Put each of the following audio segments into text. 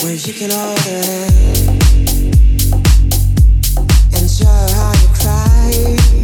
where you can hold it and show how you cry.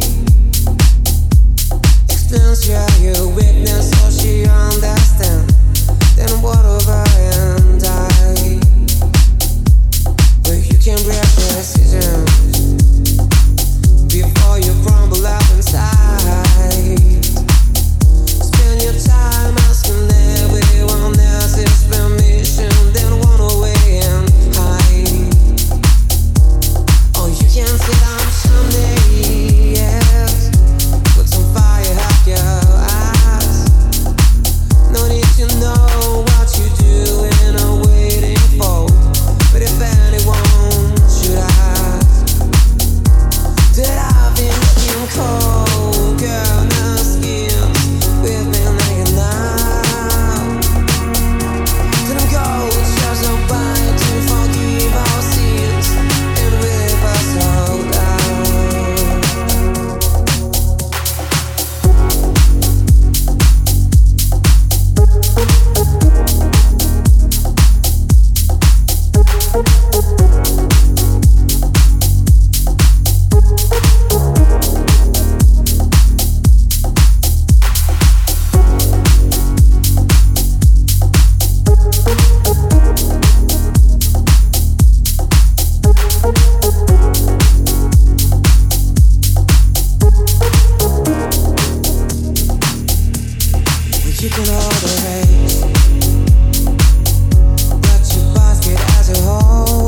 Explains your weakness so she understands. Then what over and I, where you can break decisions before you crumble up inside. Spend your time asking everyone else's permission, then run away and hide. Oh, you can sit down someday, yes. Put some fire up your eyes. No need to know what you're doing or waiting for. But if anyone should ask that I've been looking cold, girl, no skins with me laying now. Then I'm go, just a bite to forgive our sins and rip us all down. You can hold the race, but your basket as a whole.